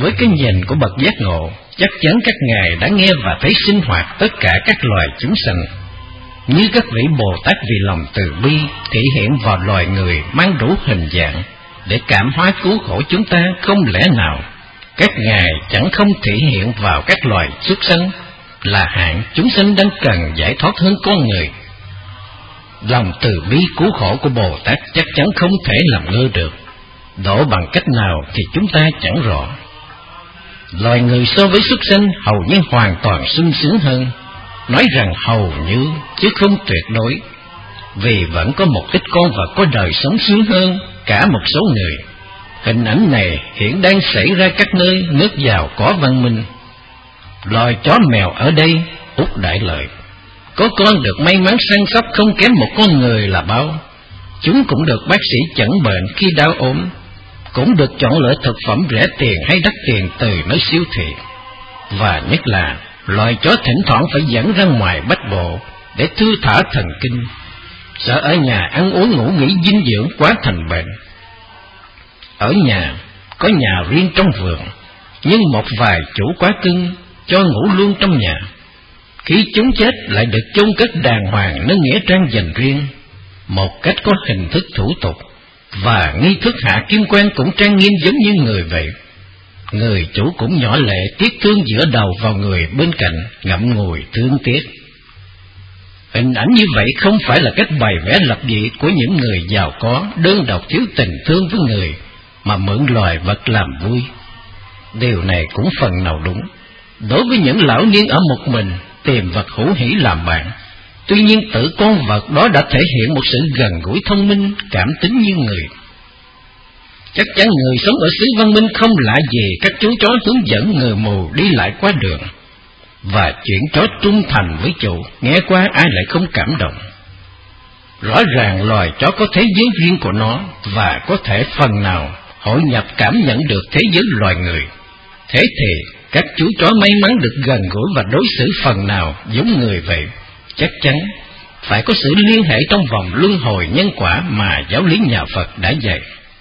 với cái nhìn của bậc giác ngộ, chắc chắn các ngài đã nghe và thấy sinh hoạt tất cả các loài chúng sanh. Như các vị Bồ Tát vì lòng từ bi thể hiện vào loài người mang đủ hình dạng để cảm hóa cứu khổ chúng ta, không lẽ nào các ngài chẳng không thể hiện vào các loài súc sanh là hạng chúng sanh đang cần giải thoát hơn con người? Lòng từ bi cứu khổ của Bồ Tát chắc chắn không thể làm ngơ được, đổ bằng cách nào thì chúng ta chẳng rõ. Loài người so với súc sanh hầu như hoàn toàn sung sướng hơn, nói rằng hầu như chứ không tuyệt đối, vì vẫn có một ít con vật có đời sống sướng hơn cả một số người. Hình ảnh này hiện đang xảy ra các nơi nước giàu có văn minh. Loài chó mèo ở đây út đại lợi, có con được may mắn săn sóc không kém một con người là bao. Chúng cũng được bác sĩ chẩn bệnh khi đau ốm, cũng được chọn lựa thực phẩm rẻ tiền hay đắt tiền từ nơi siêu thị. Và nhất là loài chó thỉnh thoảng phải dẫn ra ngoài bách bộ để thư thả thần kinh, sợ ở nhà ăn uống ngủ nghỉ dinh dưỡng quá thành bệnh. Ở nhà có nhà riêng trong vườn, nhưng một vài chủ quá cưng cho ngủ luôn trong nhà. Khi chúng chết lại được chôn cất đàng hoàng nơi nghĩa trang dành riêng, một cách có hình thức thủ tục, và nghi thức hạ kim quan cũng trang nghiêm giống như người vậy. Người chủ cũng nhỏ lệ tiếc thương dựa đầu vào người bên cạnh, ngậm ngùi thương tiếc. Hình ảnh như vậy không phải là cách bày vẽ lập dị của những người giàu có đơn độc thiếu tình thương với người, mà mượn loài vật làm vui. Điều này cũng phần nào đúng đối với những lão niên ở một mình tìm vật hữu hỷ làm bạn. Tuy nhiên tự con vật đó đã thể hiện một sự gần gũi thông minh, cảm tính như người. Chắc chắn người sống ở xứ văn minh không lạ gì các chú chó hướng dẫn người mù đi lại qua đường. Và chuyện chó trung thành với chủ, nghe qua ai lại không cảm động. Rõ ràng loài chó có thế giới riêng của nó, và có thể phần nào hội nhập cảm nhận được thế giới loài người. Thế thì các chú chó may mắn được gần gũi và đối xử phần nào giống người vậy. Chắc chắn phải có sự liên hệ trong vòng luân hồi nhân quả mà giáo lý nhà Phật đã dạy.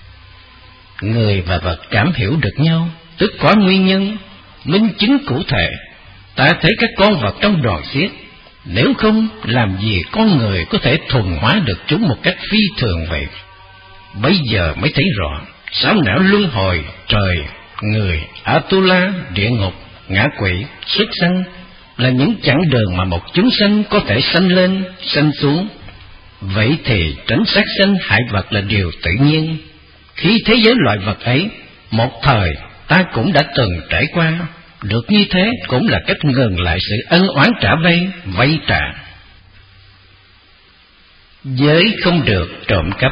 Người và vật cảm hiểu được nhau, tức có nguyên nhân, minh chứng cụ thể. Ta thấy các con vật trong đoàn xiết, nếu không làm gì con người có thể thuần hóa được chúng một cách phi thường vậy. Bây giờ mới thấy rõ, sáu não luân hồi, trời, người, Atula, địa ngục, ngã quỷ, xuất sanh là những chặng đường mà một chúng sanh có thể sanh lên, sanh xuống. Vậy thì tránh sát sanh hại vật là điều tự nhiên. Khi thế giới loại vật ấy, một thời ta cũng đã từng trải qua, được như thế cũng là cách ngừng lại sự ân oán trả vay trả. Giới không được trộm cắp.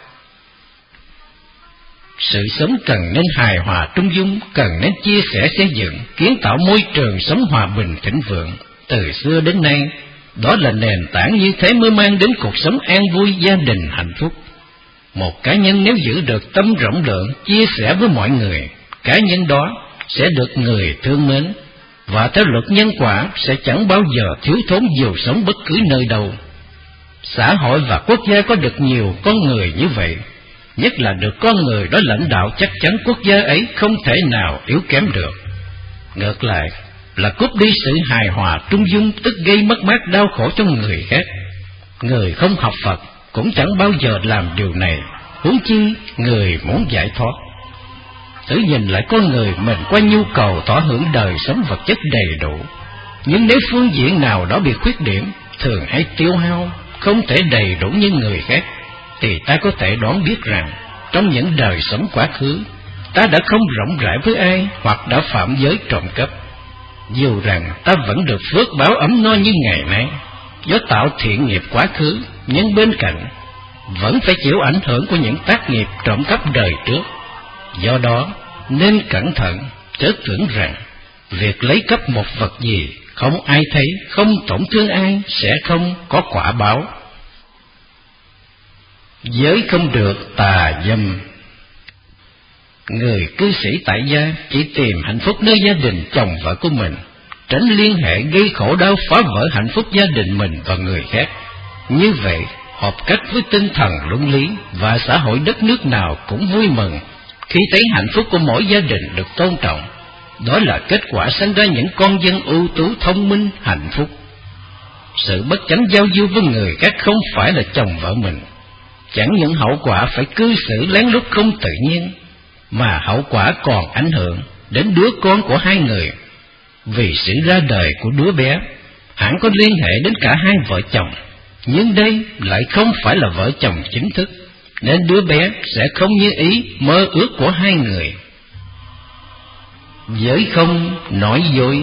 Sự sống cần nên hài hòa trung dung, cần nên chia sẻ xây dựng, kiến tạo môi trường sống hòa bình thịnh vượng. Từ xưa đến nay, đó là nền tảng như thế mới mang đến cuộc sống an vui, gia đình hạnh phúc. Một cá nhân nếu giữ được tâm rộng lượng, chia sẻ với mọi người, cá nhân đó sẽ được người thương mến, và theo luật nhân quả sẽ chẳng bao giờ thiếu thốn dù sống bất cứ nơi đâu. Xã hội và quốc gia có được nhiều con người như vậy, nhất là được con người đó lãnh đạo, chắc chắn quốc gia ấy không thể nào yếu kém được. Ngược lại là cướp đi sự hài hòa trung dung, tức gây mất mát đau khổ cho người khác. Người không học Phật cũng chẳng bao giờ làm điều này, huống chi người muốn giải thoát. Thử nhìn lại con người mình qua nhu cầu thỏa hưởng đời sống vật chất đầy đủ, nhưng nếu phương diện nào đó bị khuyết điểm, thường hay tiêu hao, không thể đầy đủ như người khác, thì ta có thể đoán biết rằng trong những đời sống quá khứ, ta đã không rộng rãi với ai, hoặc đã phạm giới trộm cắp. Dù rằng ta vẫn được phước báo ấm no như ngày nay do tạo thiện nghiệp quá khứ, nhưng bên cạnh vẫn phải chịu ảnh hưởng của những tác nghiệp trộm cắp đời trước. Do đó nên cẩn thận, chớ tưởng rằng việc lấy cắp một vật gì không ai thấy, không tổn thương ai sẽ không có quả báo. Giới không được tà dâm. Người cư sĩ tại gia chỉ tìm hạnh phúc nơi gia đình chồng vợ của mình, tránh liên hệ gây khổ đau phá vỡ hạnh phúc gia đình mình và người khác. Như vậy hợp cách với tinh thần luân lý, và xã hội đất nước nào cũng vui mừng khi thấy hạnh phúc của mỗi gia đình được tôn trọng, Đó là kết quả sinh ra những con dân ưu tú, thông minh, hạnh phúc. Sự bất chánh giao du với người khác không phải là chồng vợ mình, chẳng những hậu quả phải cư xử lén lút không tự nhiên, mà hậu quả còn ảnh hưởng đến đứa con của hai người. Vì sự ra đời của đứa bé hẳn có liên hệ đến cả hai vợ chồng, nhưng đây lại không phải là vợ chồng chính thức, nên đứa bé sẽ không như ý mơ ước của hai người. Giới không nói dối.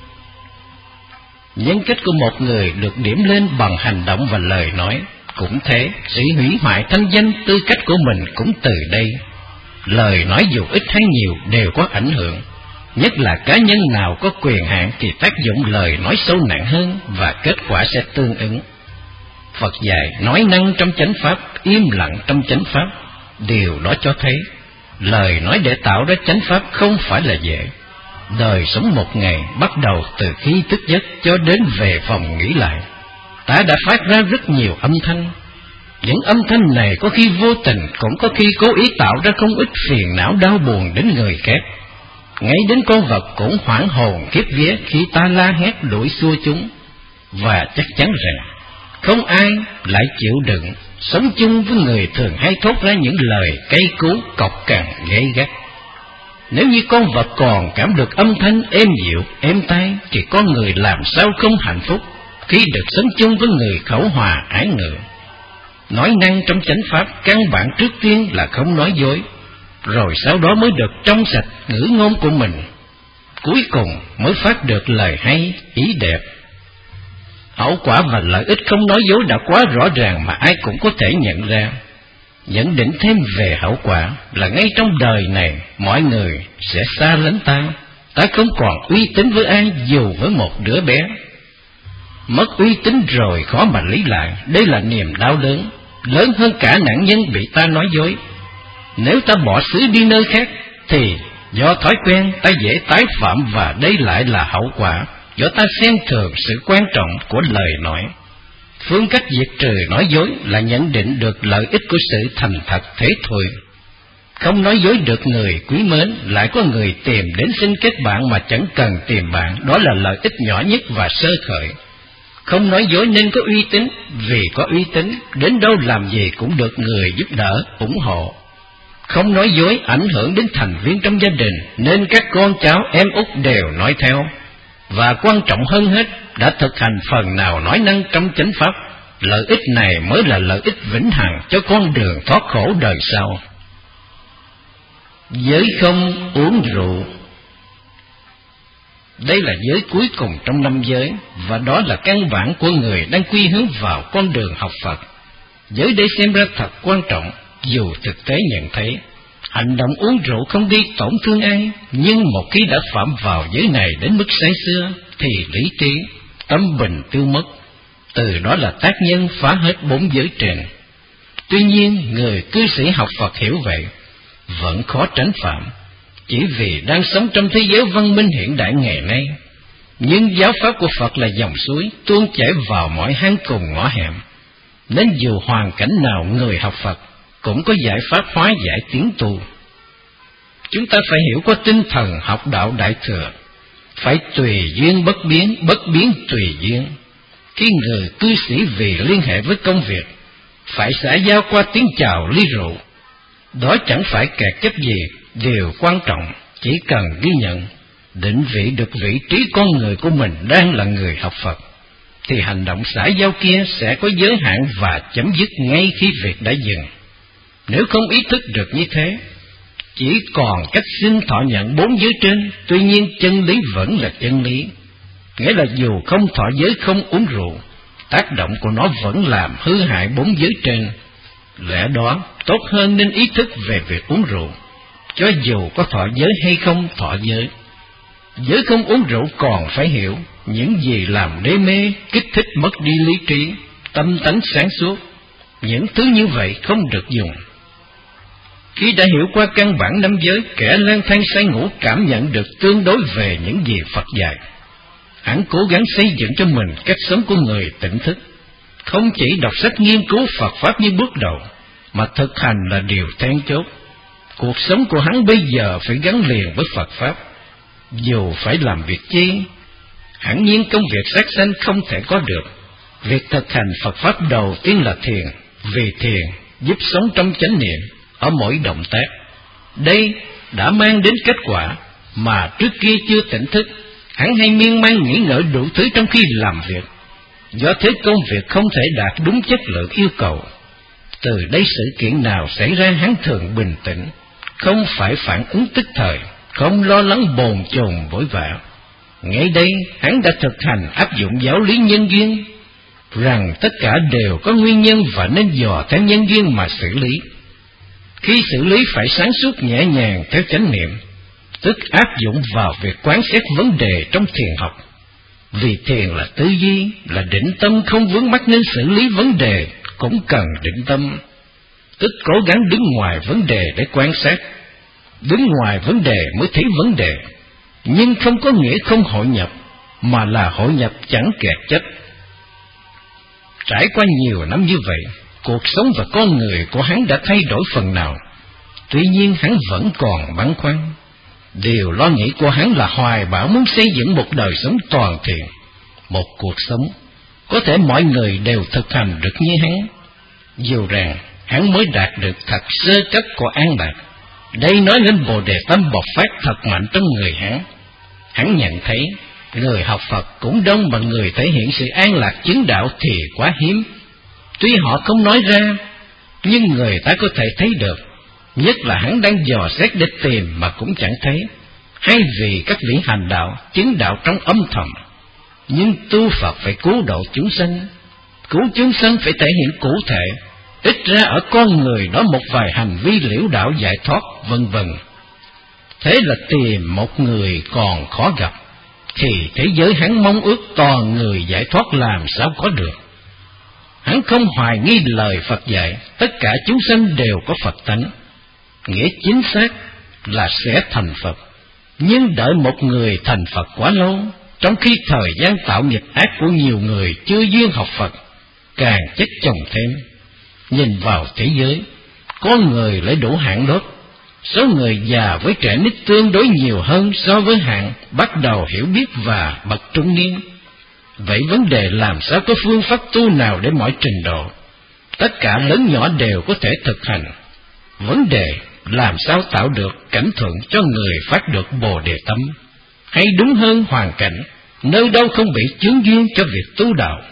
Nhân cách của một người được điểm lên bằng hành động và lời nói. Cũng thế, sự hủy hoại thanh danh tư cách của mình cũng từ đây. Lời nói dù ít hay nhiều đều có ảnh hưởng, nhất là cá nhân nào có quyền hạn thì tác dụng lời nói sâu nặng hơn và kết quả sẽ tương ứng. Phật dạy nói năng trong chánh pháp, im lặng trong chánh pháp. Điều đó cho thấy lời nói để tạo ra chánh pháp không phải là dễ. Đời sống một ngày bắt đầu từ khi thức giấc cho đến về phòng nghỉ lại, ta đã phát ra rất nhiều âm thanh. Những âm thanh này có khi vô tình, cũng có khi cố ý tạo ra không ít phiền não đau buồn đến người khác. Ngay đến con vật cũng hoảng hồn khiếp vía khi ta la hét đuổi xua chúng. Và chắc chắn rằng không ai lại chịu đựng sống chung với người thường hay thốt ra những lời cay cú, cộc cằn, gay gắt. Nếu như con vật còn cảm được âm thanh êm dịu, êm tai, thì con người làm sao không hạnh phúc khi được sống chung với người khẩu hòa ái ngữ. Nói năng trong chánh pháp căn bản trước tiên là không nói dối, rồi sau đó mới được trong sạch ngữ ngôn của mình, cuối cùng mới phát được lời hay, ý đẹp. Hậu quả và lợi ích không nói dối đã quá rõ ràng mà ai cũng có thể nhận ra. Nhận định thêm về hậu quả là ngay trong đời này mọi người sẽ xa lánh ta, ta không còn uy tín với ai dù với một đứa bé. Mất uy tín rồi khó mà lấy lại, đây là niềm đau đớn, lớn hơn cả nạn nhân bị ta nói dối. Nếu ta bỏ xứ đi nơi khác thì do thói quen ta dễ tái phạm, và đây lại là hậu quả do ta xem thường sự quan trọng của lời nói. Phương cách diệt trừ nói dối là nhận định được lợi ích của sự thành thật thế thôi. Không nói dối được người quý mến, lại có người tìm đến xin kết bạn mà chẳng cần tìm bạn, đó là lợi ích nhỏ nhất và sơ khởi. Không nói dối nên có uy tín, vì có uy tín đến đâu làm gì cũng được người giúp đỡ, ủng hộ. Không nói dối ảnh hưởng đến thành viên trong gia đình, nên các con cháu em út đều nói theo. Và quan trọng hơn hết, đã thực hành phần nào nói năng trong chánh pháp, lợi ích này mới là lợi ích vĩnh hằng cho con đường thoát khổ đời sau. Giới không uống rượu. Đây là giới cuối cùng trong 5 giới, và đó là căn bản của người đang quy hướng vào con đường học Phật. Giới đây xem ra thật quan trọng, dù thực tế nhận thấy hành động uống rượu không đi tổn thương ai, nhưng một khi đã phạm vào giới này đến mức say sưa thì lý trí, tâm bình tiêu mất. Từ đó là tác nhân phá hết 4 giới trên. Tuy nhiên, người cư sĩ học Phật hiểu vậy vẫn khó tránh phạm, chỉ vì đang sống trong thế giới văn minh hiện đại ngày nay. Nhưng giáo pháp của Phật là dòng suối tuôn chảy vào mọi hang cùng ngõ hẻm, nên dù hoàn cảnh nào người học Phật cũng có giải pháp hóa giải tiến tu. Chúng ta phải hiểu qua tinh thần học đạo Đại Thừa, phải tùy duyên bất biến, bất biến tùy duyên. Khi người cư sĩ vì liên hệ với công việc phải xã giao qua tiếng chào ly rượu, đó chẳng phải kẹt chấp gì. Điều quan trọng chỉ cần ghi nhận, định vị được vị trí con người của mình đang là người học Phật, thì hành động xã giao kia sẽ có giới hạn và chấm dứt ngay khi việc đã dừng. Nếu không ý thức được như thế, chỉ còn cách xin thọ nhận 4 giới trên, tuy nhiên chân lý vẫn là chân lý. Nghĩa là dù không thọ giới không uống rượu, tác động của nó vẫn làm hư hại 4 giới trên. Lẽ đó tốt hơn nên ý thức về việc uống rượu, cho dù có thọ giới hay không thọ giới. Giới không uống rượu còn phải hiểu những gì làm đê mê, kích thích mất đi lý trí, tâm tánh sáng suốt. Những thứ như vậy không được dùng. Khi đã hiểu qua căn bản 5 giới, kẻ lang thang say ngủ cảm nhận được tương đối về những gì Phật dạy. Hắn cố gắng xây dựng cho mình cách sống của người tỉnh thức, không chỉ đọc sách nghiên cứu Phật Pháp như bước đầu, mà thực hành là điều then chốt. Cuộc sống của hắn bây giờ phải gắn liền với Phật Pháp. Dù phải làm việc chi, hẳn nhiên công việc sát sanh không thể có được. Việc thực hành Phật Pháp đầu tiên là thiền, vì thiền giúp sống trong chánh niệm ở mỗi động tác. Đây đã mang đến kết quả mà trước kia chưa tỉnh thức, hắn hay miên man nghĩ ngợi đủ thứ trong khi làm việc. Do thế công việc không thể đạt đúng chất lượng yêu cầu. Từ đây sự kiện nào xảy ra hắn thường bình tĩnh, không phải phản ứng tức thời, không lo lắng bồn chồn vội vã. Ngay đây hắn đã thực hành áp dụng giáo lý nhân duyên, rằng tất cả đều có nguyên nhân và nên dò theo nhân duyên mà xử lý. Khi xử lý phải sáng suốt nhẹ nhàng theo chánh niệm, tức áp dụng vào việc quán xét vấn đề trong thiền học. Vì thiền là tư duy, là định tâm không vướng mắc nên xử lý vấn đề cũng cần định tâm, tức cố gắng đứng ngoài vấn đề để quan sát. Đứng ngoài vấn đề mới thấy vấn đề, nhưng không có nghĩa không hội nhập, mà là hội nhập chẳng kẹt chất. Trải qua nhiều năm như vậy, cuộc sống và con người của hắn đã thay đổi phần nào. Tuy nhiên hắn vẫn còn băn khoăn. Điều lo nghĩ của hắn là hoài bão muốn xây dựng một đời sống toàn thiện, một cuộc sống có thể mọi người đều thực hành được như hắn. Dù rằng hắn mới đạt được thật sơ cấp của an lạc, đây nói lên Bồ Đề tâm bộc phát thật mạnh trong người hắn. Hắn nhận thấy người học Phật cũng đông mà người thể hiện sự an lạc chứng đạo thì quá hiếm. Tuy họ không nói ra, nhưng người ta có thể thấy được. Nhất là hắn đang dò xét để tìm mà cũng chẳng thấy, hay vì các vị hành đạo chứng đạo trong âm thầm. Nhưng tu Phật phải cứu độ chúng sanh, cứu chúng sanh phải thể hiện cụ thể, ít ra ở con người đó một vài hành vi liễu đạo giải thoát, vân vân. Thế là tìm một người còn khó gặp, thì thế giới hắn mong ước toàn người giải thoát làm sao có được. Hắn không hoài nghi lời Phật dạy, tất cả chúng sanh đều có Phật tánh. Nghĩa chính xác là sẽ thành Phật, nhưng đợi một người thành Phật quá lâu, trong khi thời gian tạo nghiệp ác của nhiều người chưa duyên học Phật, càng chất chồng thêm. Nhìn vào thế giới, có người lại đủ hạn đốt. Số người già với trẻ nít tương đối nhiều hơn so với hạng bắt đầu hiểu biết và bậc trung niên. Vậy vấn đề làm sao có phương pháp tu nào để mọi trình độ, tất cả lớn nhỏ đều có thể thực hành. Vấn đề làm sao tạo được cảnh thuận cho người phát được Bồ Đề tâm, hay đúng hơn hoàn cảnh, nơi đâu không bị chướng duyên cho việc tu đạo.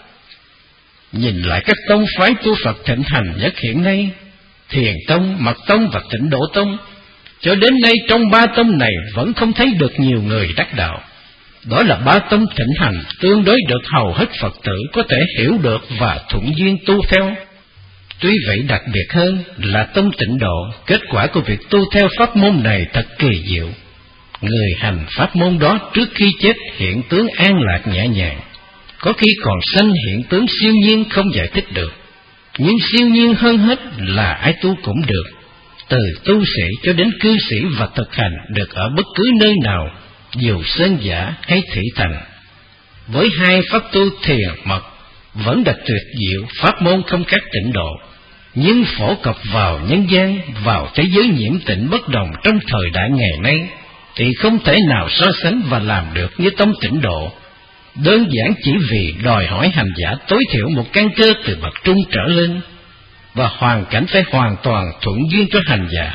Nhìn lại các tông phái tu Phật thịnh hành nhất hiện nay, Thiền Tông, Mật Tông và Tịnh Độ Tông, cho đến nay trong ba tông này vẫn không thấy được nhiều người đắc đạo. Đó là ba tông thịnh hành tương đối được hầu hết Phật tử có thể hiểu được và thuận duyên tu theo. Tuy vậy đặc biệt hơn là tông Tịnh Độ, kết quả của việc tu theo pháp môn này thật kỳ diệu. Người hành pháp môn đó trước khi chết hiện tướng an lạc nhẹ nhàng, có khi còn sanh hiện tướng siêu nhiên không giải thích được. Nhưng siêu nhiên hơn hết là ai tu cũng được, từ tu sĩ cho đến cư sĩ, và thực hành được ở bất cứ nơi nào, dù sơn giả hay thị thành. Với hai pháp tu thiền mật vẫn là tuyệt diệu, pháp môn không khác Tịnh Độ, nhưng phổ cập vào nhân gian, vào thế giới nhiễm tịnh bất đồng trong thời đại ngày nay, thì không thể nào so sánh và làm được như tông Tịnh Độ. Đơn giản chỉ vì đòi hỏi hành giả tối thiểu một căn cơ từ bậc trung trở lên, và hoàn cảnh phải hoàn toàn thuận duyên cho hành giả.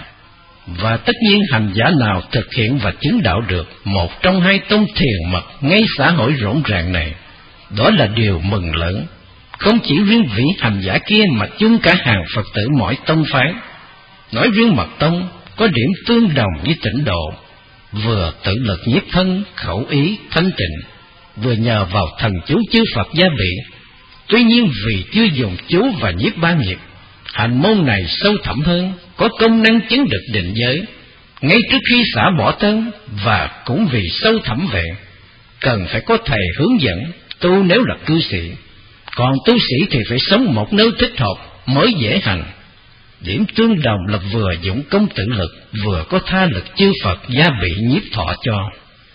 Và tất nhiên hành giả nào thực hiện và chứng đạo được một trong hai tông thiền mật ngay xã hội rộn ràng này, đó là điều mừng lớn, không chỉ riêng vị hành giả kia mà chung cả hàng Phật tử mọi tông phái. Nói riêng Mật Tông có điểm tương đồng với Tịnh Độ, vừa tự lực nhiếp thân, khẩu ý thanh tịnh, vừa nhờ vào thần chú chư Phật gia bị. Tuy nhiên vì chưa dùng chú và nhiếp ba nghiệp, hành môn này sâu thẳm hơn, có công năng chứng được định giới ngay trước khi xả bỏ thân, và cũng vì sâu thẳm vậy, cần phải có thầy hướng dẫn tu nếu là cư sĩ. Còn tu sĩ thì phải sống một nơi thích hợp mới dễ hành. Điểm tương đồng là vừa dụng công tự lực, vừa có tha lực chư Phật gia bị nhiếp thọ cho.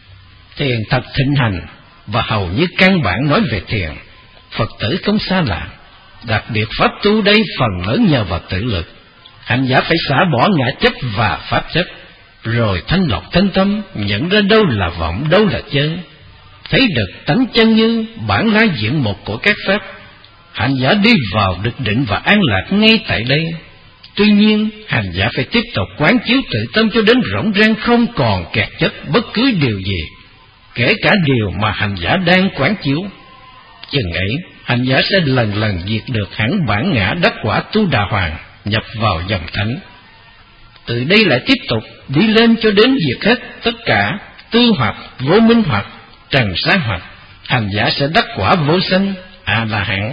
Thiền thật thịnh hành, và hầu như căn bản nói về thiền, Phật tử không xa lạ. Đặc biệt pháp tu đây phần lớn nhờ vào tự lực. Hành giả phải xả bỏ ngã chấp và pháp chấp, rồi thanh lọc thân tâm, nhận ra đâu là vọng, đâu là chân, thấy được tánh chân như bản lá diện một của các pháp. Hành giả đi vào được định và an lạc ngay tại đây. Tuy nhiên, hành giả phải tiếp tục quán chiếu tự tâm cho đến rỗng rang, không còn kẹt chấp bất cứ điều gì, kể cả điều mà hành giả đang quán chiếu. Chừng ấy, hành giả sẽ lần lần diệt được hẳn bản ngã, đắc quả Tu Đà Hoàng, nhập vào dòng thánh. Từ đây lại tiếp tục đi lên cho đến diệt hết tất cả tư hoặc, vô minh hoặc, trần xá hoặc, hành giả sẽ đắc quả vô sanh, A-la-hán.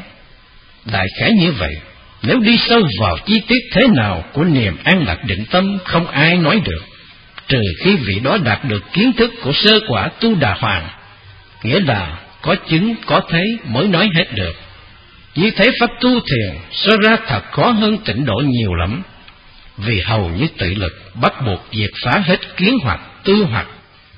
Đại khái như vậy. Nếu đi sâu vào chi tiết thế nào của niềm an lạc định tâm, không ai nói được, trừ khi vị đó đạt được kiến thức của sơ quả Tu Đà Hoàng, nghĩa là có chứng có thấy mới nói hết được. Như thế pháp tu thiền so ra thật khó hơn tịnh độ nhiều lắm, vì hầu như tự lực bắt buộc diệt phá hết kiến hoặc, tư hoặc.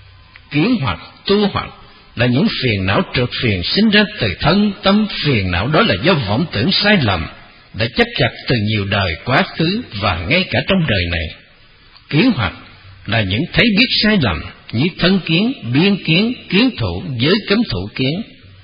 Kiến hoặc, tu hoặc là những phiền não trượt phiền sinh ra từ thân tâm phiền não, đó là do vọng tưởng sai lầm đã chấp chặt từ nhiều đời quá khứ và ngay cả trong đời này. Kiến hoặc là những thấy biết sai lầm như thân kiến, biên kiến, kiến thủ, giới cấm thủ kiến,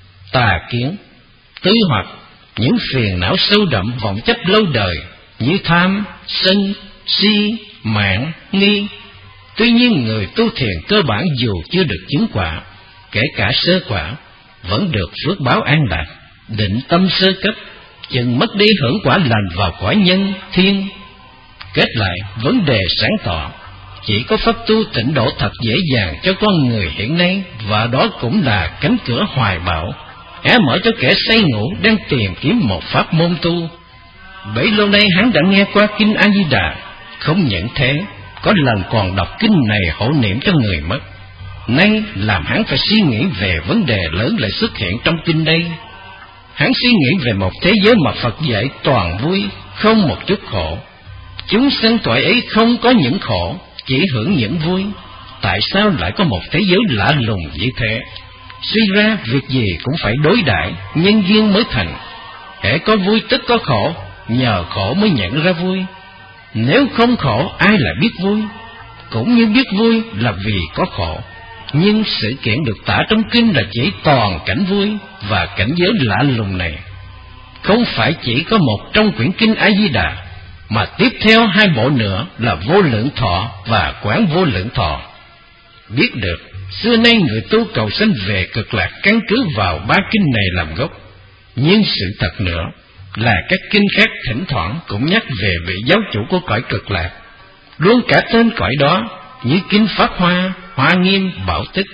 tà kiến. Tư hoặc những phiền não sâu đậm vọng chấp lâu đời như tham, sân, si, mạn, nghi. Tuy nhiên người tu thiền cơ bản dù chưa được chứng quả, kể cả sơ quả, vẫn được phước báo an lạc, định tâm sơ cấp, chừng mất đi hưởng quả lành vào cõi nhân thiên. Kết lại, vấn đề sáng tỏ, chỉ có pháp tu tịnh độ thật dễ dàng cho con người hiện nay, và đó cũng là cánh cửa hoài bão, hé mở cho kẻ say ngủ đang tìm kiếm một pháp môn tu. Bấy lâu nay hắn đã nghe qua kinh A Di Đà, không những thế, có lần còn đọc kinh này hộ niệm cho người mất. Nay làm hắn phải suy nghĩ về vấn đề lớn lại xuất hiện trong kinh đây. Hắn suy nghĩ về một thế giới mà Phật dạy toàn vui, không một chút khổ. Chúng sanh tội ấy không có những khổ, chỉ hưởng những vui. Tại sao lại có một thế giới lạ lùng như thế? Suy ra việc gì cũng phải đối đãi, nhân duyên mới thành. Hễ có vui tức có khổ, nhờ khổ mới nhận ra vui. Nếu không khổ ai lại biết vui? Cũng như biết vui là vì có khổ. Nhưng sự kiện được tả trong kinh là chỉ toàn cảnh vui, và cảnh giới lạ lùng này không phải chỉ có một trong quyển kinh A Di Đà, mà tiếp theo hai bộ nữa là Vô Lượng Thọ và Quán Vô Lượng Thọ. Biết được xưa nay người tu cầu sanh về cực lạc căn cứ vào ba kinh này làm gốc, nhưng sự thật nữa là các kinh khác thỉnh thoảng cũng nhắc về vị giáo chủ của cõi cực lạc, luôn cả tên cõi đó, như kinh Pháp Hoa, Hoa Nghiêm, Bảo Tích.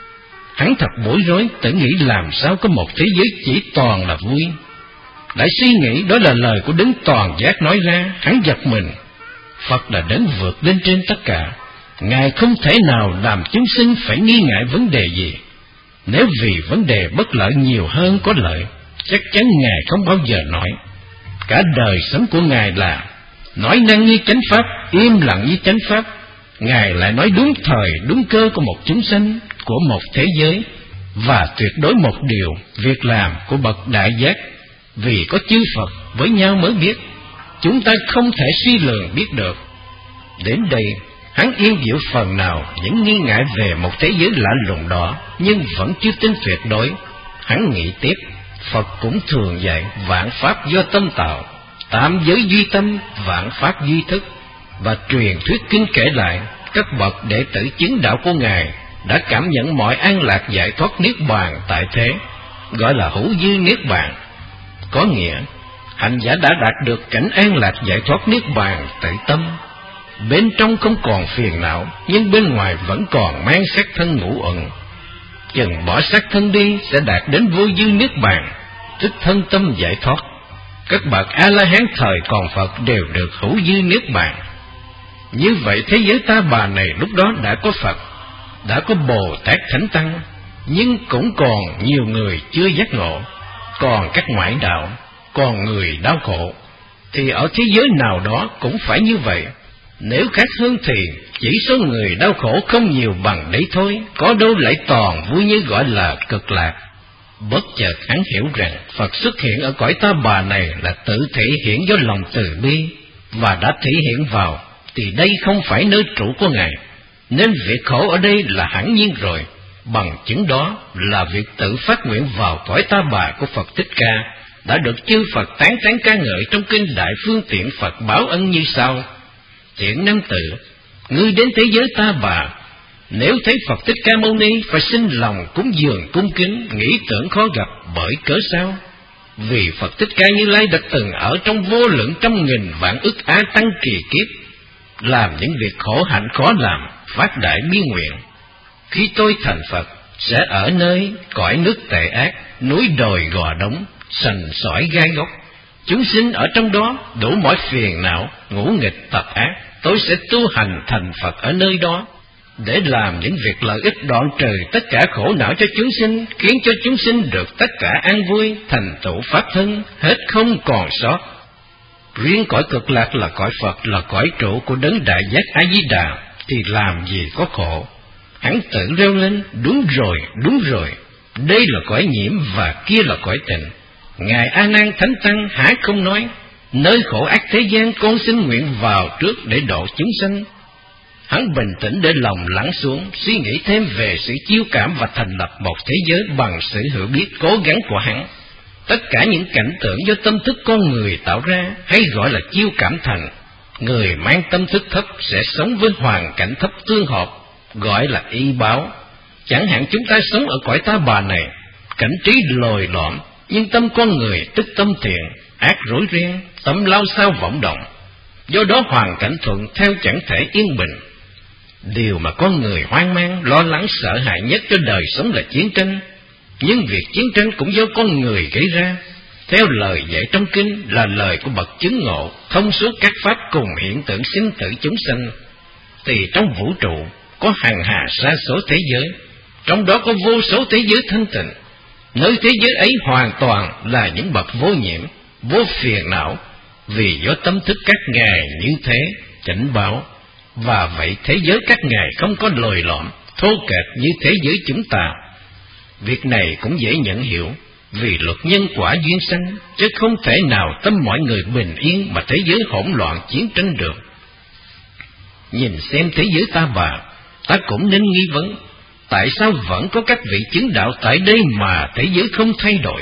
Hắn thật bối rối, tự nghĩ làm sao có một thế giới chỉ toàn là vui. Lại suy nghĩ đó là lời của Đấng Toàn Giác nói ra, hắn giật mình. Phật là đấng vượt lên trên tất cả, Ngài không thể nào làm chúng sinh phải nghi ngại vấn đề gì. Nếu vì vấn đề bất lợi nhiều hơn có lợi, chắc chắn Ngài không bao giờ nói. Cả đời sống của Ngài là nói năng như chánh pháp, im lặng như chánh pháp. Ngài lại nói đúng thời, đúng cơ của một chúng sanh, của một thế giới, và tuyệt đối một điều, việc làm của bậc đại giác, vì có chư Phật với nhau mới biết, chúng ta không thể suy lường biết được. Đến đây, hắn yên dịu phần nào những nghi ngại về một thế giới lạ lùng đó, nhưng vẫn chưa tin tuyệt đối. Hắn nghĩ tiếp, Phật cũng thường dạy vạn pháp do tâm tạo, tam giới duy tâm, vạn pháp duy thức, và truyền thuyết kinh kể lại các bậc đệ tử chứng đạo của Ngài đã cảm nhận mọi an lạc giải thoát niết bàn tại thế, gọi là hữu dư niết bàn. Có nghĩa, hành giả đã đạt được cảnh an lạc giải thoát niết bàn tự tâm. Bên trong không còn phiền não, nhưng bên ngoài vẫn còn mang xác thân ngũ uẩn. Chừng bỏ xác thân đi sẽ đạt đến vô dư niết bàn, tức thân tâm giải thoát. Các bậc A-la-hán thời còn Phật đều được hữu dư niết bàn. Như vậy thế giới Ta Bà này lúc đó đã có Phật, đã có Bồ Tát Thánh Tăng, nhưng cũng còn nhiều người chưa giác ngộ, còn các ngoại đạo, còn người đau khổ. Thì ở thế giới nào đó cũng phải như vậy. Nếu khác hơn thì chỉ số người đau khổ không nhiều bằng đấy thôi, có đâu lại toàn vui như gọi là cực lạc. Bất chợt hắn hiểu rằng Phật xuất hiện ở cõi Ta Bà này là tự thể hiện do lòng từ bi, và đã thể hiện vào thì đây không phải nơi trụ của Ngài. nên việc khổ ở đây là hẳn nhiên rồi. Bằng chứng đó là việc tự phát nguyện vào cõi Ta Bà của Phật Thích Ca đã được chư Phật tán thán ca ngợi trong kinh Đại Phương Tiện Phật báo ân như sau: Thiện nam tử, ngươi đến thế giới Ta Bà, nếu thấy Phật Thích Ca Mâu Ni phải sinh lòng cúng dường cung kính, nghĩ tưởng khó gặp, bởi cớ sao? Vì Phật Thích Ca Như Lai đã từng ở trong vô lượng trăm nghìn vạn ức á tăng kỳ kiếp làm những việc khổ hạnh khó làm, phát đại bi nguyện. Khi tôi thành Phật, sẽ ở nơi cõi nước tệ ác, núi đồi gò đống, sành sỏi gai góc. Chúng sinh ở trong đó đủ mọi phiền não, ngũ nghịch tập ác. Tôi sẽ tu hành thành Phật ở nơi đó, để làm những việc lợi ích đoạn trừ tất cả khổ não cho chúng sinh, khiến cho chúng sinh được tất cả an vui, thành tựu pháp thân, hết không còn sót. Riêng cõi Cực Lạc là cõi Phật, là cõi trụ của Đấng Đại Giác A Di Đà, thì làm gì có khổ. Hắn tự reo lên: đúng rồi, đây là cõi nhiễm và kia là cõi tịnh. Ngài A Nan Thánh Tăng há không nói: nơi khổ ác thế gian con xin nguyện vào trước để độ chúng sanh. Hắn bình tĩnh để lòng lắng xuống, suy nghĩ thêm về sự chiêu cảm và thành lập một thế giới bằng sự hiểu biết cố gắng của hắn. Tất cả những cảnh tượng do tâm thức con người tạo ra, hay gọi là chiêu cảm thành. Người mang tâm thức thấp sẽ sống với hoàn cảnh thấp tương hợp, gọi là y báo. Chẳng hạn chúng ta sống ở cõi Ta Bà này, cảnh trí lồi lõm, nhưng tâm con người tức tâm thiện, ác rối ren, tâm lao sao vọng động. Do đó hoàn cảnh thuận theo chẳng thể yên bình. Điều mà con người hoang mang, lo lắng, sợ hãi nhất cho đời sống là chiến tranh. Nhưng việc chiến tranh cũng do con người gây ra. Theo lời dạy trong kinh là lời của bậc chứng ngộ, thông suốt các pháp cùng hiện tượng sinh tử chúng sanh. Thì trong vũ trụ có hàng hà sa số thế giới, trong đó có vô số thế giới thanh tịnh. Nơi thế giới ấy hoàn toàn là những bậc vô nhiễm, vô phiền não, vì do tâm thức các ngài như thế chánh báo. Và vậy thế giới các ngài không có lồi lõm, thô kệch như thế giới chúng ta. Việc này cũng dễ nhận hiểu, vì luật nhân quả duyên sanh, chứ không thể nào tâm mọi người bình yên mà thế giới hỗn loạn chiến tranh được. Nhìn xem thế giới Ta Bà, ta cũng nên nghi vấn, tại sao vẫn có các vị chứng đạo tại đây mà thế giới không thay đổi?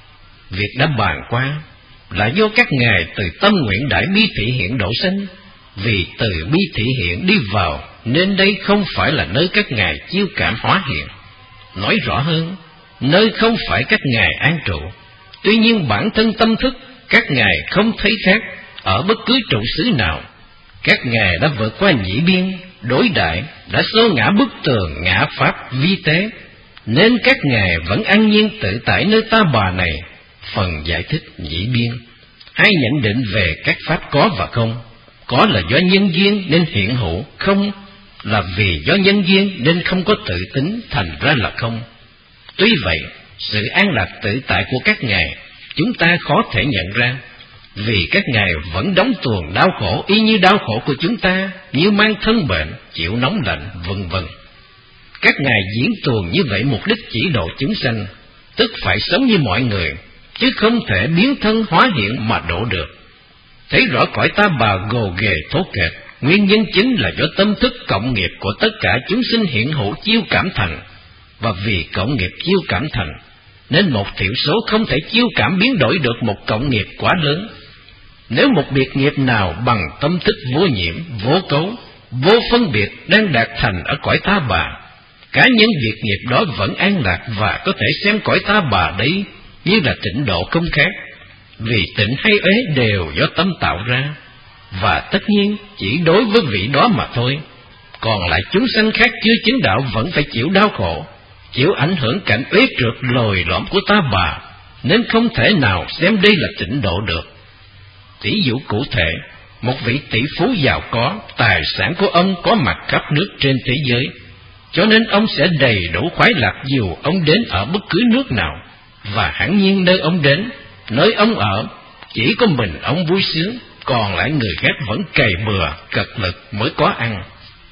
Việc đã bàn qua là do các ngài từ tâm nguyện đại bi thị hiện độ sanh, vì từ bi thị hiện đi vào, nên đây không phải là nơi các ngài chiêu cảm hóa hiện. Nói rõ hơn, nơi không phải các ngài an trụ. Tuy nhiên bản thân tâm thức các ngài không thấy khác ở bất cứ trụ xứ nào. Các ngài đã vượt qua nhĩ biên, đối đại, đã xô ngã bức tường ngã pháp vi tế, nên các ngài vẫn an nhiên tự tại nơi Ta Bà này. Phần giải thích nhĩ biên, hai nhận định về các pháp có và không. Có là do nhân duyên nên hiện hữu, không là vì do nhân duyên nên không có tự tính, thành ra là không. Tuy vậy, sự an lạc tự tại của các ngài chúng ta khó thể nhận ra, vì các ngài vẫn đóng tuồng đau khổ y như đau khổ của chúng ta, như mang thân bệnh, chịu nóng lạnh, vân vân. Các ngài diễn tuồng như vậy mục đích chỉ độ chúng sanh, tức phải sống như mọi người, chứ không thể biến thân hóa hiện mà độ được. Thấy rõ cõi Ta Bà gồ ghề thô kệch, nguyên nhân chính là do tâm thức cộng nghiệp của tất cả chúng sinh hiện hữu chiêu cảm thành. Và vì cộng nghiệp chiêu cảm thành, nên một thiểu số không thể chiêu cảm biến đổi được một cộng nghiệp quá lớn. Nếu một biệt nghiệp nào bằng tâm thức vô nhiễm, vô cấu, vô phân biệt đang đạt thành ở cõi Ta Bà, cá nhân biệt nghiệp đó vẫn an lạc và có thể xem cõi Ta Bà đấy như là tịnh độ không khác. Vì tịnh hay uế đều do tâm tạo ra, và tất nhiên chỉ đối với vị đó mà thôi. Còn lại chúng sanh khác chưa chứng đạo vẫn phải chịu đau khổ, chịu ảnh hưởng cảnh uế trượt lồi lõm của Ta Bà, nên không thể nào xem đây là tịnh độ được. Tỷ dụ cụ thể, một vị tỷ phú giàu có, tài sản của ông có mặt khắp nước trên thế giới, cho nên ông sẽ đầy đủ khoái lạc dù ông đến ở bất cứ nước nào, và hẳn nhiên nơi ông đến, nơi ông ở, chỉ có mình ông vui sướng, còn lại người khác vẫn cày bừa, cật lực mới có ăn.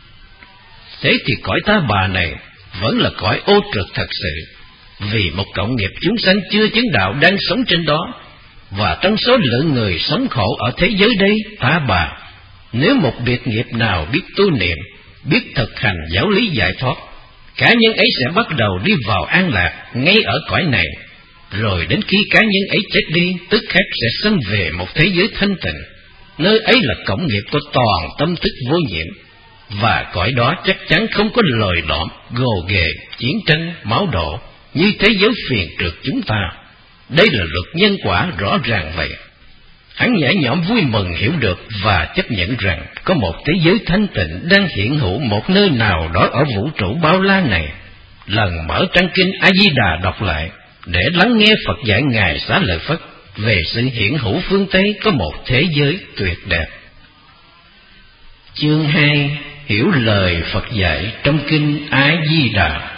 Thế thì cõi Ta Bà này vẫn là cõi ô trượt thật sự, vì một cộng nghiệp chúng sanh chưa chứng đạo đang sống trên đó, và trong số lượng người sống khổ ở thế giới đây Ta Bà, nếu một biệt nghiệp nào biết tu niệm, biết thực hành giáo lý giải thoát, cá nhân ấy sẽ bắt đầu đi vào an lạc ngay ở cõi này, rồi đến khi cá nhân ấy chết đi, tức khắc sẽ sanh về một thế giới thanh tịnh, nơi ấy là cổng nghiệp của toàn tâm thức vô nhiễm, và cõi đó chắc chắn không có lời độn, gồ ghề, chiến tranh, máu đổ như thế giới phiền trượt chúng ta. Đây là luật nhân quả rõ ràng vậy. Hắn nhẹ nhõm vui mừng hiểu được và chấp nhận rằng có một thế giới thanh tịnh đang hiện hữu một nơi nào đó ở vũ trụ bao la này. Lần mở trang kinh A Di Đà đọc lại để lắng nghe Phật dạy Ngài Xá Lợi Phất về sự hiện hữu phương Tây có một thế giới tuyệt đẹp. Chương 2. Hiểu lời Phật dạy trong kinh A Di Đà.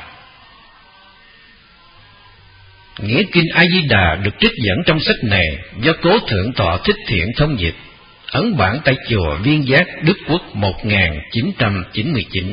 Nghĩa kinh A Di Đà được trích dẫn trong sách này do Cố Thượng Tọa Thích Thiện thông dịch, ấn bản tại chùa Viên Giác, Đức Quốc 1999.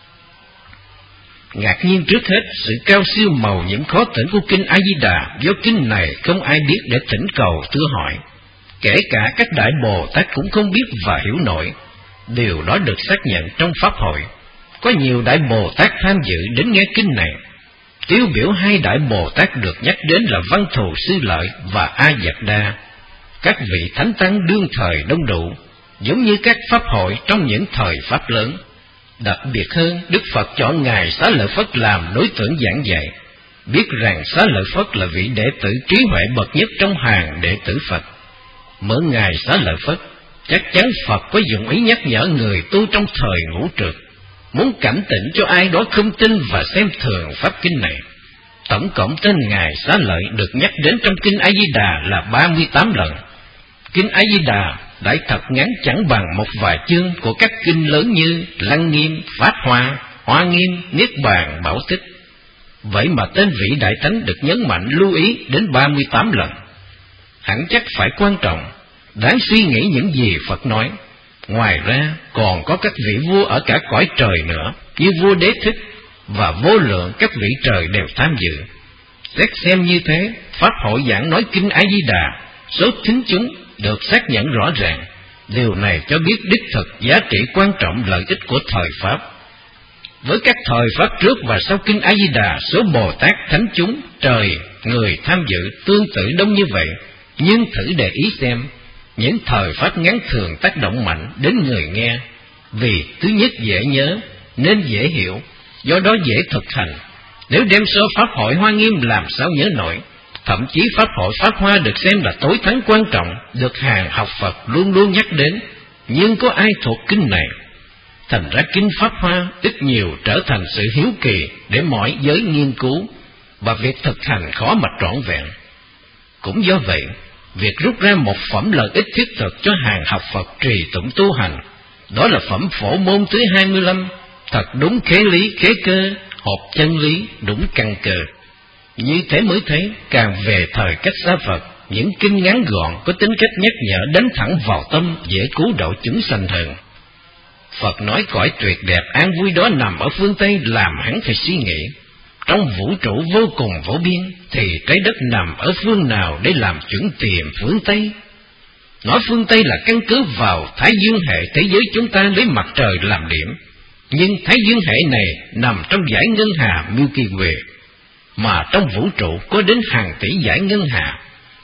Ngạc nhiên trước hết sự cao siêu màu nhiệm khó tỉnh của kinh A Di Đà, do kinh này không ai biết để thỉnh cầu thưa hỏi, kể cả các đại Bồ Tát cũng không biết và hiểu nổi. Điều đó được xác nhận trong pháp hội. Có nhiều đại Bồ Tát tham dự đến nghe kinh này. Tiêu biểu hai đại Bồ Tát được nhắc đến là Văn Thù Sư Lợi và A Dạc Đa. Các vị thánh tăng đương thời đông đủ, giống như các pháp hội trong những thời pháp lớn. Đặc biệt hơn, Đức Phật chọn Ngài Xá Lợi Phất làm đối tượng giảng dạy, biết rằng Xá Lợi Phất là vị đệ tử trí huệ bậc nhất trong hàng đệ tử Phật. Mượn Ngài Xá Lợi Phất, chắc chắn Phật có dụng ý nhắc nhở người tu trong thời ngũ trượt, muốn cảnh tỉnh cho ai đó không tin và xem thường pháp kinh này. Tổng cộng tên Ngài Xá Lợi được nhắc đến trong kinh A Di Đà là 38 lần. Kinh A Di Đà đại thật ngắn chẳng bằng một vài chương của các kinh lớn như Lăng Nghiêm, Pháp Hoa, Hoa Nghiêm, Niết Bàn, Bảo Tích. Vậy mà tên vị đại thánh được nhấn mạnh lưu ý đến 38 lần. Hẳn chắc phải quan trọng, đáng suy nghĩ những gì Phật nói. Ngoài ra còn có các vị vua ở cả cõi trời nữa, như vua Đế Thích và vô lượng các vị trời đều tham dự. Xét xem như thế, pháp hội giảng nói kinh A Di Đà, số thính chúng được xác nhận rõ ràng. Điều này cho biết đích thực giá trị quan trọng lợi ích của thời pháp. Với các thời pháp trước và sau kinh A Di Đà, số Bồ Tát, thánh chúng, trời, người tham dự tương tự đông như vậy, nhưng thử để ý xem, những thời pháp ngắn thường tác động mạnh đến người nghe, vì thứ nhất dễ nhớ nên dễ hiểu, do đó dễ thực hành. Nếu đem số pháp hội Hoa Nghiêm làm sao nhớ nổi. Thậm chí pháp hội Pháp Hoa được xem là tối thắng quan trọng, được hàng học Phật luôn luôn nhắc đến, nhưng có ai thuộc kinh này? Thành ra kinh Pháp Hoa ít nhiều trở thành sự hiếu kỳ để mọi giới nghiên cứu, và việc thực hành khó mà trọn vẹn. Cũng do vậy, việc rút ra một phẩm lợi ích thiết thực cho hàng học Phật trì tụng tu hành, đó là phẩm Phổ Môn thứ 25, thật đúng khế lý khế cơ, hợp chân lý đúng căn cơ. Như thế mới thấy, càng về thời cách xa Phật, những kinh ngắn gọn có tính cách nhắc nhở đánh thẳng vào tâm, dễ cứu độ chúng sanh hơn. Phật nói cõi tuyệt đẹp an vui đó nằm ở phương Tây, làm hắn phải suy nghĩ. Trong vũ trụ vô cùng vô biên, thì trái đất nằm ở phương nào để làm chuẩn tìm phương Tây? Nói phương Tây là căn cứ vào Thái Dương hệ thế giới chúng ta lấy mặt trời làm điểm, nhưng Thái Dương hệ này nằm trong dải ngân hà Milky Way, mà trong vũ trụ có đến hàng tỷ dải ngân hà.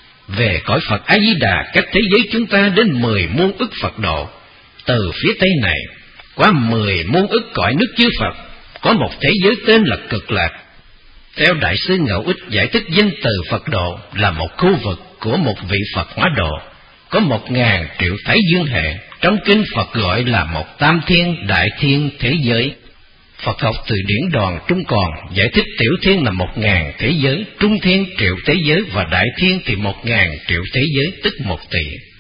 Về cõi Phật A Di Đà, cách thế giới chúng ta đến 10 muôn ức Phật độ. Từ phía Tây này, qua 10 muôn ức cõi nước chư Phật, có một thế giới tên là Cực Lạc. Theo Đại sư Ngẫu Ích giải thích danh từ Phật độ là một khu vực của một vị Phật hóa độ, có 1000 triệu Thái Dương hệ. Trong kinh Phật gọi là một tam thiên đại thiên thế giới. Phật học từ điển Đoàn Trung Còn giải thích tiểu thiên là 1000 thế giới, trung thiên triệu thế giới và đại thiên thì 1000 triệu thế giới, tức 1 tỷ.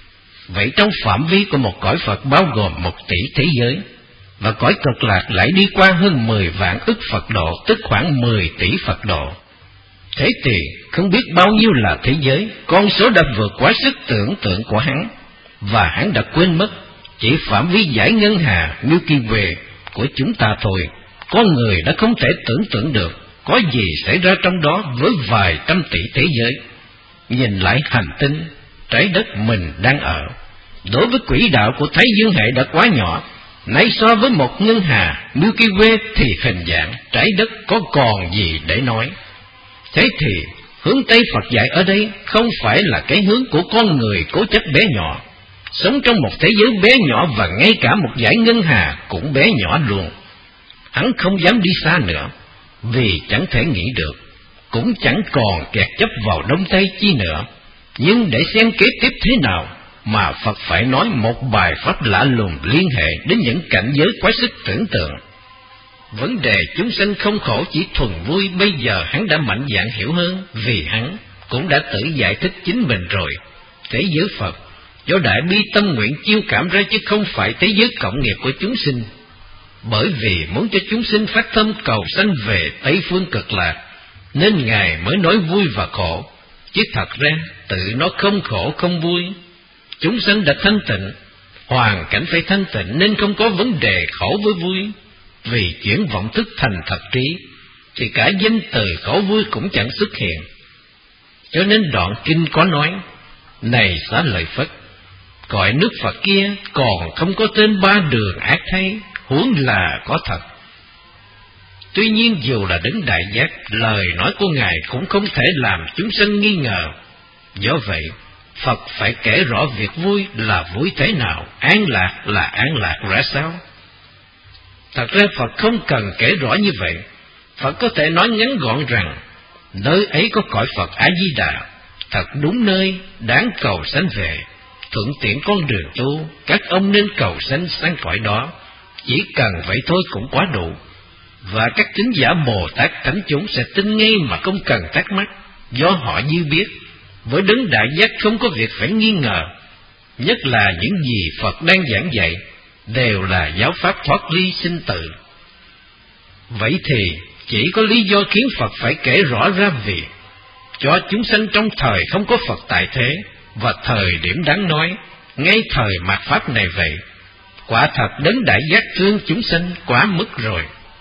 Vậy trong phạm vi của một cõi Phật bao gồm 1 tỷ thế giới, và cõi Cực Lạc lại đi qua hơn 10 vạn ức Phật độ, tức khoảng 10 tỷ Phật độ. Thế thì không biết bao nhiêu là thế giới, con số đã vượt quá sức tưởng tượng của hắn, và hắn đã quên mất chỉ phạm vi dải ngân hà Milky Way của chúng ta thôi. Con người đã không thể tưởng tượng được có gì xảy ra trong đó với vài trăm tỷ thế giới. Nhìn lại hành tinh, trái đất mình đang ở, đối với quỹ đạo của Thái Dương hệ đã quá nhỏ, Nãy so với một ngân hà Milky Way thì hình dạng trái đất có còn gì để nói. Thế thì hướng Tây Phật dạy ở đây không phải là cái hướng của con người cố chấp bé nhỏ, sống trong một thế giới bé nhỏ và ngay cả một dải ngân hà cũng bé nhỏ luôn. Hắn không dám đi xa nữa, vì chẳng thể nghĩ được, cũng chẳng còn kẹt chấp vào Đông Tây chi nữa. Nhưng để xem kế tiếp thế nào mà Phật phải nói một bài pháp lạ lùng liên hệ đến những cảnh giới quá sức tưởng tượng. Vấn đề chúng sanh không khổ chỉ thuần vui bây giờ hắn đã mạnh dạn hiểu hơn, vì hắn cũng đã tự giải thích chính mình rồi. Thế giới Phật do đại bi tâm nguyện chiêu cảm ra, chứ không phải thế giới cộng nghiệp của chúng sinh. Bởi vì muốn cho chúng sinh phát tâm cầu sanh về Tây phương cực lạc, nên Ngài mới nói vui và khổ, chứ thật ra tự nó không khổ không vui. Chúng sanh đã thanh tịnh, hoàn cảnh phải thanh tịnh nên không có vấn đề khổ với vui. Vì chuyển vọng thức thành thật trí, thì cả danh từ khổ vui cũng chẳng xuất hiện. Cho nên đoạn kinh có nói: này xá lợi Phất, cõi nước Phật kia còn không có tên ba đường ác thay, huống là có thật. Tuy nhiên dù là đấng đại giác, lời nói của Ngài cũng không thể làm chúng sanh nghi ngờ. Do vậy, Phật phải kể rõ việc vui là vui thế nào, an lạc là an lạc ra sao. Thật ra Phật không cần kể rõ như vậy. Phật có thể nói ngắn gọn rằng nơi ấy có cõi Phật A-di-đà, thật đúng nơi đáng cầu sanh về, thuận tiện con đường tu, các ông nên cầu sanh sang cõi đó. Chỉ cần vậy thôi cũng quá đủ. Và các tín giả Bồ Tát thánh chúng sẽ tin ngay mà không cần thắc mắc, do họ như biết. Với đấng đại giác không có việc phải nghi ngờ, nhất là những gì Phật đang giảng dạy đều là giáo pháp thoát ly sinh tử. Vậy thì chỉ có lý do khiến Phật phải kể rõ ra, vì cho chúng sanh trong thời không có Phật tại thế và thời điểm đáng nói, ngay thời mạt pháp này vậy. Quả thật đấng đại giác thương chúng sanh quá mức rồi.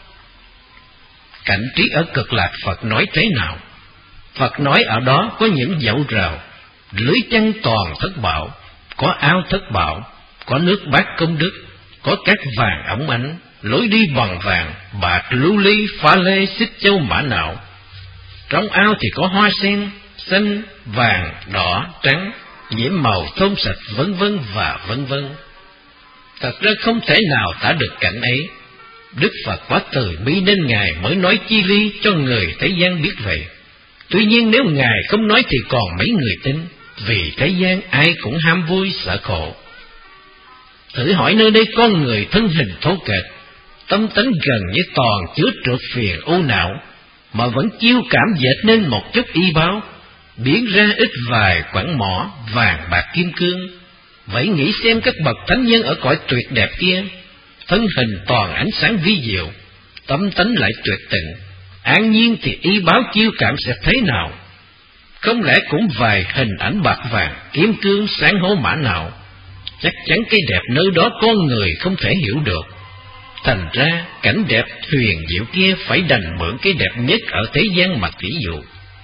Cảnh trí ở cực lạc Phật nói thế nào? Phật nói ở đó có những dãy rào, lưới chăn toàn thất bảo, có ao thất bảo, có nước bát công đức, có cát vàng óng ánh, lối đi bằng vàng, bạc, lưu ly, pha lê, xích châu, mã não. Trong ao thì có hoa sen, xanh, vàng, đỏ, trắng, nhiễm màu thơm sạch, vân vân và vân vân. Thật ra không thể nào tả được cảnh ấy. Đức Phật quá từ bi nên Ngài mới nói chi ly cho người thế gian biết vậy. Tuy nhiên nếu Ngài không nói thì còn mấy người tin, vì thế gian ai cũng ham vui sợ khổ. Thử hỏi nơi đây con người thân hình thô kệch, tâm tánh gần như toàn chứa trượt phiền u não, mà vẫn chiêu cảm dệt nên một chút y báo, biến ra ít vài quặng mỏ vàng bạc kim cương. Vậy nghĩ xem các bậc thánh nhân ở cõi tuyệt đẹp kia, thân hình toàn ánh sáng vi diệu, tâm tánh lại tuyệt tịnh, an nhiên, thì y báo chiêu cảm sẽ thế nào? Không lẽ cũng vài hình ảnh bạc vàng kim cương sáng hố mã nào? Chắc chắn cái đẹp nơi đó con người không thể hiểu được. Thành ra cảnh đẹp huyền diệu kia phải đành mượn cái đẹp nhất ở thế gian mà thí dụ.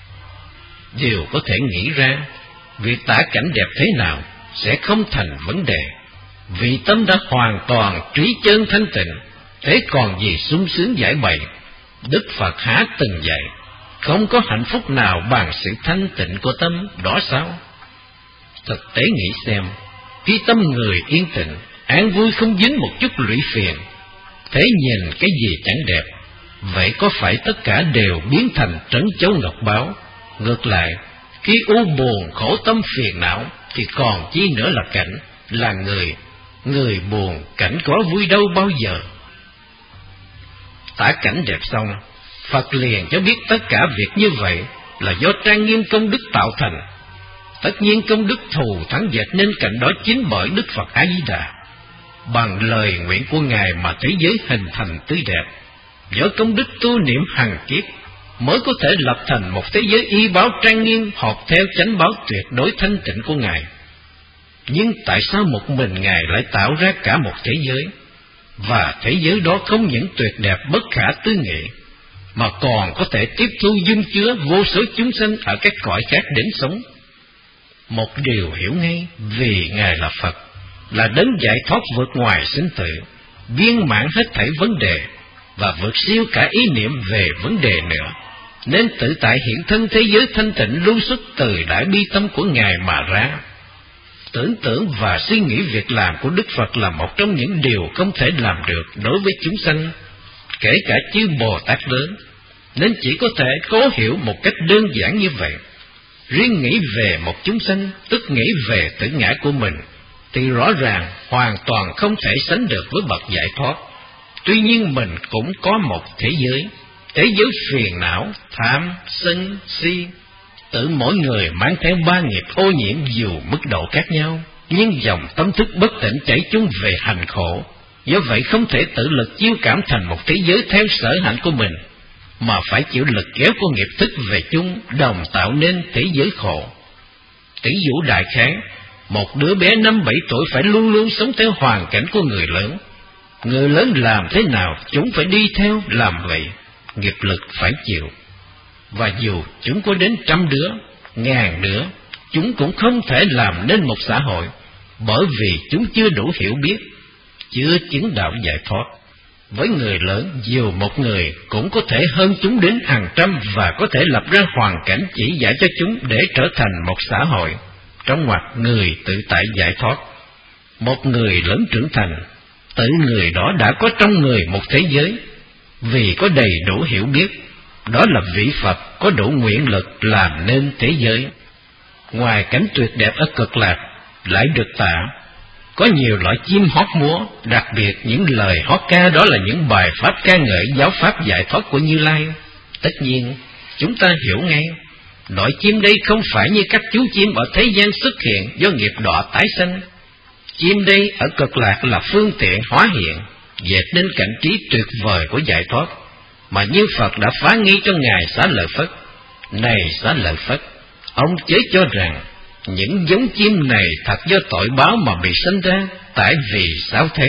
Điều có thể nghĩ ra, việc tả cảnh đẹp thế nào sẽ không thành vấn đề, vì tâm đã hoàn toàn trí chân thanh tịnh, thế còn gì sung sướng giải bày. Đức Phật há từng dạy, không có hạnh phúc nào bằng sự thanh tịnh của tâm đó sao? Thực tế nghĩ xem, khi tâm người yên tịnh, an vui không dính một chút lụy phiền, thế nhìn cái gì chẳng đẹp. Vậy có phải tất cả đều biến thành trấn châu ngọc báo? Ngược lại, khi u buồn khổ tâm phiền não, thì còn chi nữa là cảnh, là người. Người buồn, cảnh có vui đâu bao giờ. Tả cảnh đẹp xong, Phật liền cho biết tất cả việc như vậy là do trang nghiêm công đức tạo thành. Tất nhiên công đức thù thắng dệt nên cảnh đó chính bởi Đức Phật A-di-đà. Bằng lời nguyện của Ngài mà thế giới hình thành tươi đẹp. Do công đức tu niệm hằng kiếp mới có thể lập thành một thế giới y báo trang nghiêm, hợp theo chánh báo tuyệt đối thanh tịnh của Ngài. Nhưng tại sao một mình Ngài lại tạo ra cả một thế giới? Và thế giới đó không những tuyệt đẹp bất khả tư nghị, mà còn có thể tiếp thu dung chứa vô số chúng sanh ở các cõi khác đến sống. Một điều hiểu ngay, vì Ngài là Phật, là đấng giải thoát vượt ngoài sinh tử, viên mãn hết thảy vấn đề và vượt siêu cả ý niệm về vấn đề nữa, nên tự tại hiện thân thế giới thanh tịnh lưu xuất từ đại bi tâm của Ngài mà ra. Tưởng tượng và suy nghĩ việc làm của Đức Phật là một trong những điều không thể làm được đối với chúng sanh, kể cả chư Bồ Tát lớn, nên chỉ có thể cố hiểu một cách đơn giản như vậy. Riêng nghĩ về một chúng sanh, tức nghĩ về tử ngã của mình, thì rõ ràng hoàn toàn không thể sánh được với bậc giải thoát. Tuy nhiên mình cũng có một thế giới phiền não, tham, sân, si. Tự mỗi người mang theo ba nghiệp ô nhiễm dù mức độ khác nhau, nhưng dòng tâm thức bất tỉnh chảy chung về hành khổ. Do vậy không thể tự lực chiêu cảm thành một thế giới theo sở hạnh của mình, mà phải chịu lực kéo của nghiệp thức về chung, đồng tạo nên thế giới khổ. Tỷ dụ đại khái, một đứa bé 5-7 tuổi phải luôn luôn sống theo hoàn cảnh của người lớn. Người lớn làm thế nào, chúng phải đi theo làm vậy, nghiệp lực phải chịu. Và dù chúng có đến 100 đứa, 1000 đứa, chúng cũng không thể làm nên một xã hội, bởi vì chúng chưa đủ hiểu biết, chưa chứng đạo giải thoát. Với người lớn, dù một người cũng có thể hơn chúng đến hàng trăm và có thể lập ra hoàn cảnh chỉ dạy cho chúng để trở thành một xã hội trong ngoặc người tự tại giải thoát. Một người lớn trưởng thành, tự người đó đã có trong người một thế giới, vì có đầy đủ hiểu biết. Đó là vị Phật có đủ nguyện lực làm nên thế giới. Ngoài cảnh tuyệt đẹp ở Cực Lạc, lại được tả có nhiều loại chim hót múa, đặc biệt những lời hót ca đó là những bài pháp ca ngợi giáo pháp giải thoát của Như Lai. Tất nhiên, chúng ta hiểu ngay, loại chim đây không phải như các chú chim ở thế gian xuất hiện do nghiệp đọa tái sanh. Chim đây ở Cực Lạc là phương tiện hóa hiện, dệt nên cảnh trí tuyệt vời của giải thoát, mà như Phật đã phá nghi cho Ngài Xá Lợi Phất. Này Xá Lợi Phất, ông chớ cho rằng những giống chim này thật do tội báo mà bị sinh ra, tại vì sao thế?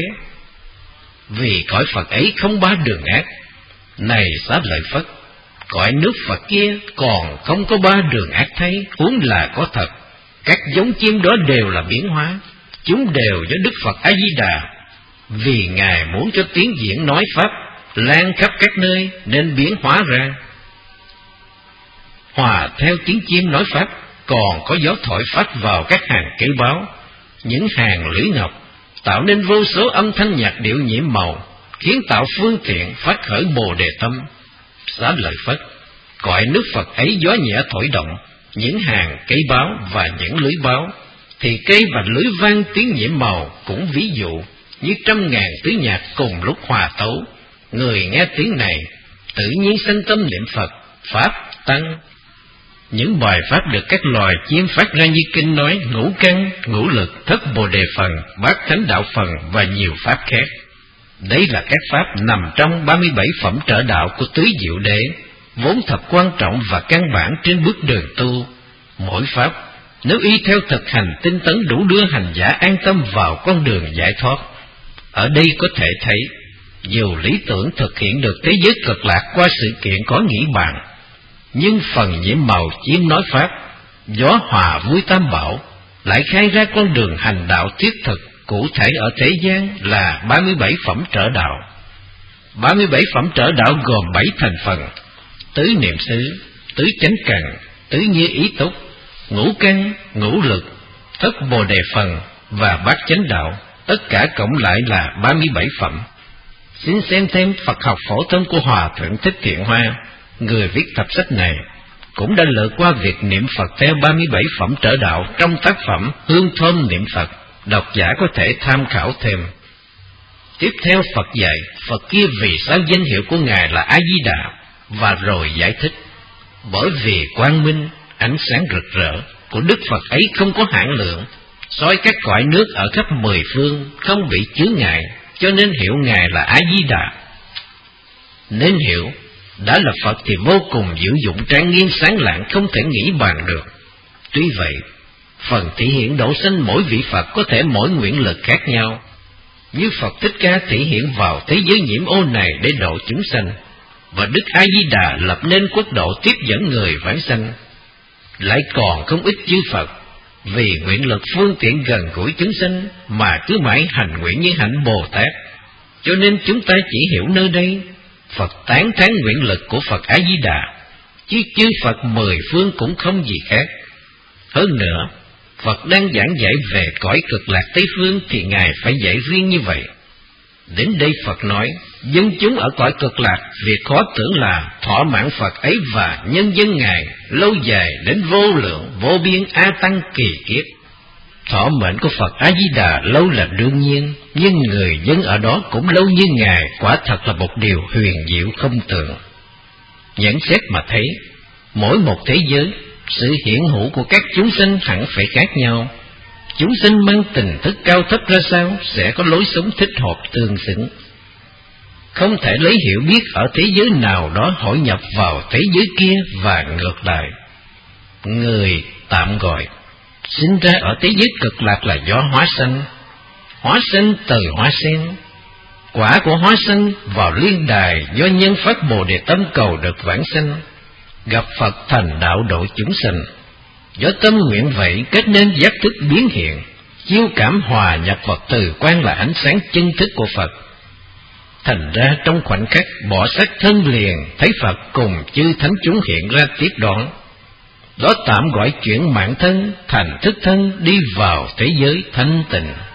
Vì cõi Phật ấy không ba đường ác. Này Xá Lợi Phất, cõi nước Phật kia còn không có ba đường ác thấy, huống là có thật. Các giống chim đó đều là biến hóa, chúng đều do Đức Phật A Di Đà, vì Ngài muốn cho tiếng diễn nói pháp lan khắp các nơi nên biến hóa ra. Hòa theo tiếng chim nói pháp, còn có gió thổi phát vào các hàng cây báo, những hàng lưỡi ngọc, tạo nên vô số âm thanh nhạc điệu nhiễm màu, khiến tạo phương tiện phát khởi Bồ Đề tâm. Xá Lợi Phất, cõi nước Phật ấy gió nhẹ thổi động những hàng cây báo và những lưới báo, thì cây và lưới vang tiếng nhiễm màu cũng ví dụ như 100.000 tứ nhạc cùng lúc hòa tấu. Người nghe tiếng này tự nhiên sanh tâm niệm Phật, pháp, tăng. Những bài pháp được các loài chim phát ra như kinh nói ngũ căn, ngũ lực, thất bồ đề phần, bát thánh đạo phần và nhiều pháp khác. Đây là các pháp nằm trong 37 phẩm trợ đạo của tứ diệu đế, vốn thật quan trọng và căn bản trên bước đường tu. Mỗi pháp nếu y theo thực hành tinh tấn đủ đưa hành giả an tâm vào con đường giải thoát. Ở đây có thể thấy, dù lý tưởng thực hiện được thế giới Cực Lạc qua sự kiện có nghĩ bàn, nhưng phần nhiễm màu chim nói pháp, gió hòa vui tam bảo, lại khai ra con đường hành đạo thiết thực cụ thể ở thế gian là 37 phẩm trợ đạo. 37 phẩm trợ đạo gồm 7 thành phần: tứ niệm xứ, tứ chánh cần, tứ như ý túc, ngũ căn, ngũ lực, thất bồ đề phần và bát chánh đạo. Tất cả cộng lại là 37 phẩm. Xin xem thêm Phật học phổ thông của Hòa Thượng Thích Thiện Hoa, người viết tập sách này, cũng đã lược qua việc niệm Phật theo 37 phẩm trợ đạo trong tác phẩm Hương Thơm Niệm Phật. Độc giả có thể tham khảo thêm. Tiếp theo Phật dạy Phật kia vì sao danh hiệu của Ngài là A Di Đà, và rồi giải thích bởi vì quang minh, ánh sáng rực rỡ của Đức Phật ấy không có hạn lượng, soi các cõi nước ở khắp 10 phương không bị chướng ngại, cho nên hiểu Ngài là A Di Đà. Nên hiểu đã là Phật thì vô cùng dữ dụng trang nghiêm sáng lạng, không thể nghĩ bàn được. Tuy vậy, phần thể hiện độ sanh mỗi vị Phật có thể mỗi nguyện lực khác nhau. Như Phật Thích Ca thể hiện vào thế giới nhiễm ô này để độ chúng sanh, và Đức A Di Đà lập nên quốc độ tiếp dẫn người vãng sanh. Lại còn không ít chư Phật vì nguyện lực phương tiện gần gũi chúng sanh mà cứ mãi hành nguyện như hạnh Bồ Tát. Cho nên chúng ta chỉ hiểu nơi đây Phật tán thán nguyện lực của Phật A Di Đà, chứ chư Phật mười phương cũng không gì khác. Hơn nữa, Phật đang giảng giải về cõi cực lạc Tây Phương thì Ngài phải dạy riêng như vậy. Đến đây Phật nói, dân chúng ở cõi cực lạc việc khó tưởng là thọ mạng Phật ấy và nhân dân Ngài lâu dài đến vô lượng vô biên a tăng kỳ kiếp. Thọ mệnh của Phật A Di Đà lâu là đương nhiên, nhưng người dân ở đó cũng lâu như Ngài quả thật là một điều huyền diệu không tưởng. Nhận xét mà thấy, mỗi một thế giới, sự hiện hữu của các chúng sinh hẳn phải khác nhau. Chúng sinh mang tình thức cao thấp ra sao sẽ có lối sống thích hợp tương xứng. Không thể lấy hiểu biết ở thế giới nào đó hội nhập vào thế giới kia và ngược lại. Người tạm gọi sinh ra ở thế giới cực lạc là do hóa sanh từ hóa sen. Quả của hóa sanh vào liên đài do nhân phát Bồ Đề tâm cầu được vãng sanh, gặp Phật thành đạo độ chúng sinh. Do tâm nguyện vậy kết nên giác thức biến hiện, chiêu cảm hòa nhập vào từ quan là ánh sáng chân thức của Phật. Thành ra trong khoảnh khắc bỏ xác thân liền thấy Phật cùng chư thánh chúng hiện ra tiếp đón. Đó tạm gọi chuyển mạng thân thành thức thân đi vào thế giới thanh tịnh.